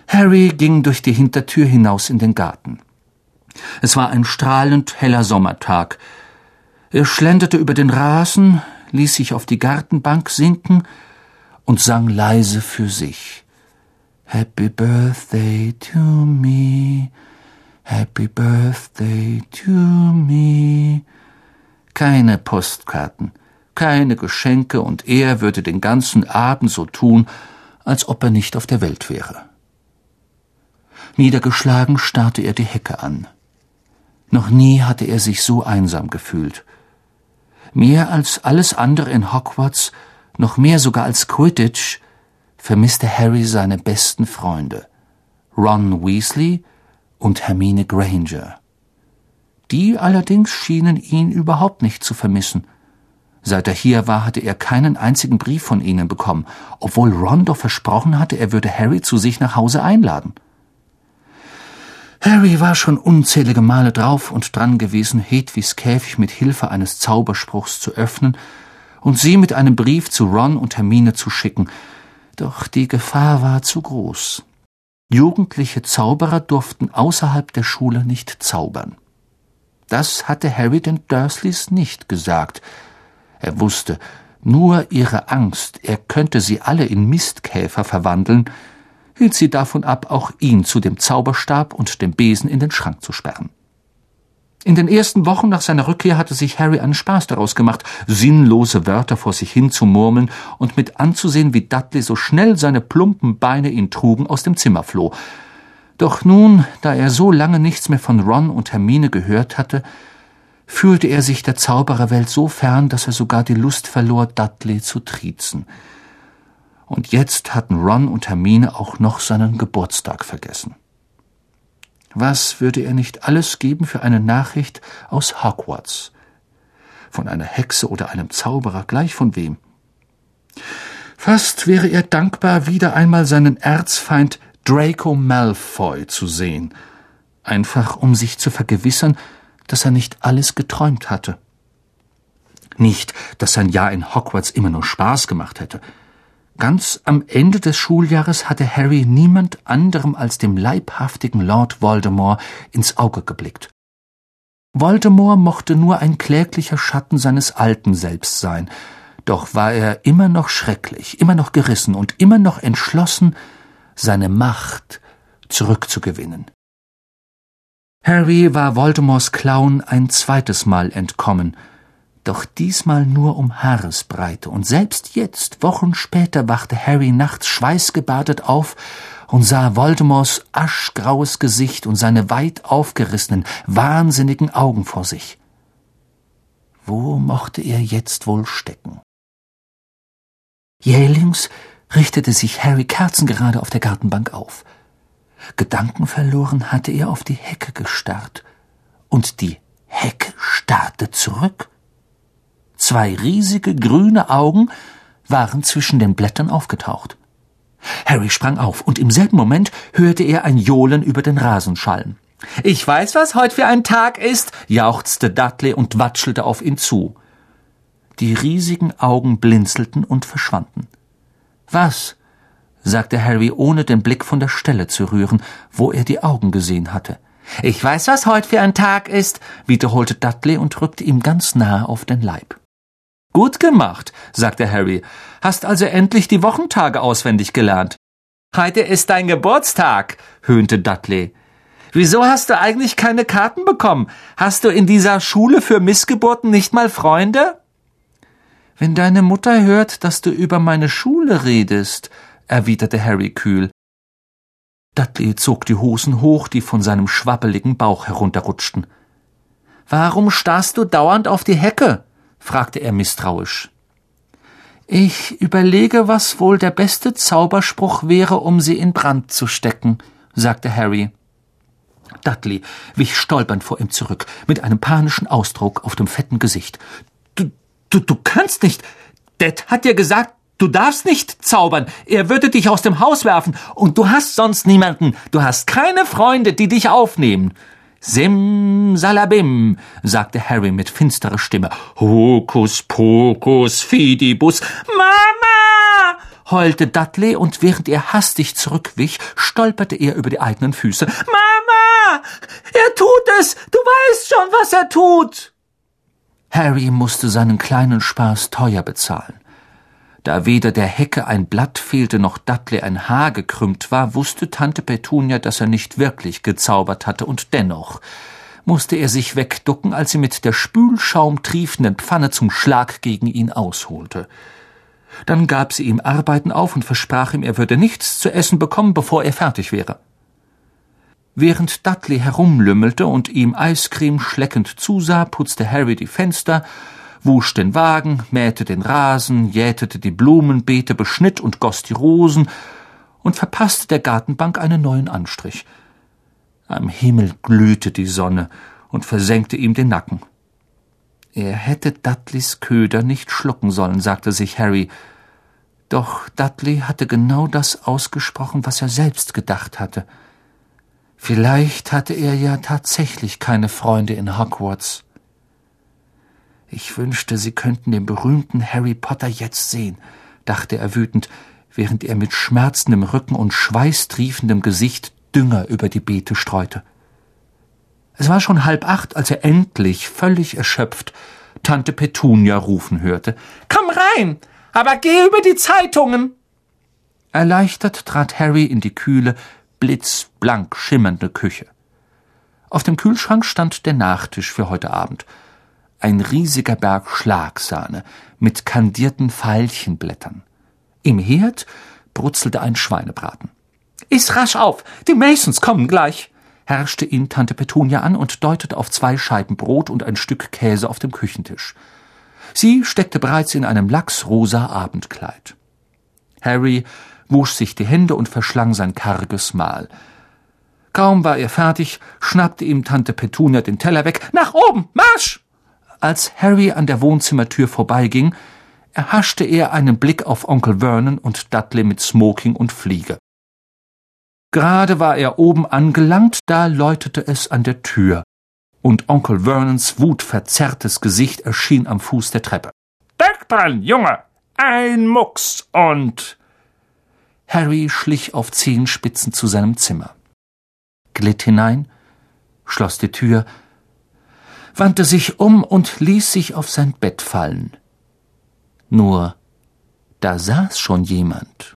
Harry ging durch die Hintertür hinaus in den Garten. Es war ein strahlend heller Sommertag. Er schlenderte über den Rasen, ließ sich auf die Gartenbank sinken und sang leise für sich. Happy Birthday to me, Happy Birthday to me. Keine Postkarten, keine Geschenke, und er würde den ganzen Abend so tun, als ob er nicht auf der Welt wäre. Niedergeschlagen starrte er die Hecke an. Noch nie hatte er sich so einsam gefühlt. Mehr als alles andere in Hogwarts, noch mehr sogar als Quidditch, vermisste Harry seine besten Freunde, Ron Weasley und Hermine Granger. Die allerdings schienen ihn überhaupt nicht zu vermissen. Seit er hier war, hatte er keinen einzigen Brief von ihnen bekommen, obwohl Ron doch versprochen hatte, er würde Harry zu sich nach Hause einladen. Harry war schon unzählige Male drauf und dran gewesen, Hedwigs Käfig mit Hilfe eines Zauberspruchs zu öffnen und sie mit einem Brief zu Ron und Hermine zu schicken, doch die Gefahr war zu groß. Jugendliche Zauberer durften außerhalb der Schule nicht zaubern. Das hatte Harry den Dursleys nicht gesagt. Er wusste, nur ihre Angst, er könnte sie alle in Mistkäfer verwandeln, hielt sie davon ab, auch ihn zu dem Zauberstab und dem Besen in den Schrank zu sperren. In den ersten Wochen nach seiner Rückkehr hatte sich Harry einen Spaß daraus gemacht, sinnlose Wörter vor sich hin zu murmeln und mit anzusehen, wie Dudley so schnell seine plumpen Beine ihn trugen, aus dem Zimmer floh. Doch nun, da er so lange nichts mehr von Ron und Hermine gehört hatte, fühlte er sich der Zaubererwelt so fern, dass er sogar die Lust verlor, Dudley zu triezen. Und jetzt hatten Ron und Hermine auch noch seinen Geburtstag vergessen. Was würde er nicht alles geben für eine Nachricht aus Hogwarts? Von einer Hexe oder einem Zauberer, gleich von wem. Fast wäre er dankbar, wieder einmal seinen Erzfeind Draco Malfoy zu sehen, einfach um sich zu vergewissern, dass er nicht alles geträumt hatte. Nicht, dass sein Jahr in Hogwarts immer nur Spaß gemacht hätte. Ganz am Ende des Schuljahres hatte Harry niemand anderem als dem leibhaftigen Lord Voldemort ins Auge geblickt. Voldemort mochte nur ein kläglicher Schatten seines alten Selbst sein, doch war er immer noch schrecklich, immer noch gerissen und immer noch entschlossen, seine Macht zurückzugewinnen. Harry war Voldemorts Klauen ein zweites Mal entkommen, doch diesmal nur um Haaresbreite, und selbst jetzt, Wochen später, wachte Harry nachts schweißgebadet auf und sah Voldemorts aschgraues Gesicht und seine weit aufgerissenen, wahnsinnigen Augen vor sich. Wo mochte er jetzt wohl stecken? Jählings richtete sich Harry kerzengerade auf der Gartenbank auf. Gedankenverloren hatte er auf die Hecke gestarrt, und die Hecke starrte zurück. 2 riesige grüne Augen waren zwischen den Blättern aufgetaucht. Harry sprang auf, und im selben Moment hörte er ein Johlen über den Rasen schallen. »Ich weiß, was heute für ein Tag ist«, jauchzte Dudley und watschelte auf ihn zu. Die riesigen Augen blinzelten und verschwanden. »Was?« sagte Harry, ohne den Blick von der Stelle zu rühren, wo er die Augen gesehen hatte. »Ich weiß, was heute für ein Tag ist«, wiederholte Dudley und rückte ihm ganz nahe auf den Leib. »Gut gemacht«, sagte Harry. »Hast also endlich die Wochentage auswendig gelernt.« »Heute ist dein Geburtstag«, höhnte Dudley. »Wieso hast du eigentlich keine Karten bekommen? Hast du in dieser Schule für Missgeburten nicht mal Freunde?« »Wenn deine Mutter hört, dass du über meine Schule redest«, erwiderte Harry kühl. Dudley zog die Hosen hoch, die von seinem schwabbeligen Bauch herunterrutschten. »Warum starrst du dauernd auf die Hecke?« fragte er misstrauisch. »Ich überlege, was wohl der beste Zauberspruch wäre, um sie in Brand zu stecken«, sagte Harry. Dudley wich stolpernd vor ihm zurück, mit einem panischen Ausdruck auf dem fetten Gesicht. Du kannst nicht! Dad hat dir gesagt, du darfst nicht zaubern. Er würde dich aus dem Haus werfen. Und du hast sonst niemanden. Du hast keine Freunde, die dich aufnehmen. »Simsalabim«, sagte Harry mit finsterer Stimme. »Hokus pokus fidibus, Mama!« heulte Dudley, und während er hastig zurückwich, stolperte er über die eigenen Füße. »Mama! Er tut es! Du weißt schon, was er tut!« Harry musste seinen kleinen Spaß teuer bezahlen. Da weder der Hecke ein Blatt fehlte, noch Dudley ein Haar gekrümmt war, wusste Tante Petunia, dass er nicht wirklich gezaubert hatte, und dennoch musste er sich wegducken, als sie mit der Spülschaum triefenden Pfanne zum Schlag gegen ihn ausholte. Dann gab sie ihm Arbeiten auf und versprach ihm, er würde nichts zu essen bekommen, bevor er fertig wäre. Während Dudley herumlümmelte und ihm Eiscreme schleckend zusah, putzte Harry die Fenster, wusch den Wagen, mähte den Rasen, jätete die Blumenbeete, beschnitt und goss die Rosen und verpasste der Gartenbank einen neuen Anstrich. Am Himmel glühte die Sonne und versenkte ihm den Nacken. Er hätte Dudleys Köder nicht schlucken sollen, sagte sich Harry. Doch Dudley hatte genau das ausgesprochen, was er selbst gedacht hatte. Vielleicht hatte er ja tatsächlich keine Freunde in Hogwarts. »Ich wünschte, Sie könnten den berühmten Harry Potter jetzt sehen«, dachte er wütend, während er mit schmerzendem Rücken und schweißtriefendem Gesicht Dünger über die Beete streute. Es war schon 7:30, als er endlich, völlig erschöpft, Tante Petunia rufen hörte. »Komm rein, aber geh über die Zeitungen!« Erleichtert trat Harry in die kühle, blitzblank schimmernde Küche. Auf dem Kühlschrank stand der Nachtisch für heute Abend. Ein riesiger Berg Schlagsahne mit kandierten Veilchenblättern. Im Herd brutzelte ein Schweinebraten. »Iss rasch auf, die Masons kommen gleich«, herrschte ihn Tante Petunia an und deutete auf 2 Scheiben Brot und ein Stück Käse auf dem Küchentisch. Sie steckte bereits in einem lachsrosa Abendkleid. Harry wusch sich die Hände und verschlang sein karges Mahl. Kaum war er fertig, schnappte ihm Tante Petunia den Teller weg. »Nach oben, Marsch!« Als Harry an der Wohnzimmertür vorbeiging, erhaschte er einen Blick auf Onkel Vernon und Dudley mit Smoking und Fliege. Gerade war er oben angelangt, da läutete es an der Tür, und Onkel Vernons wutverzerrtes Gesicht erschien am Fuß der Treppe. »Denk dran, Junge! Ein Mucks und...« Harry schlich auf Zehenspitzen zu seinem Zimmer, glitt hinein, schloss die Tür, wandte sich um und ließ sich auf sein Bett fallen. Nur, da saß schon jemand.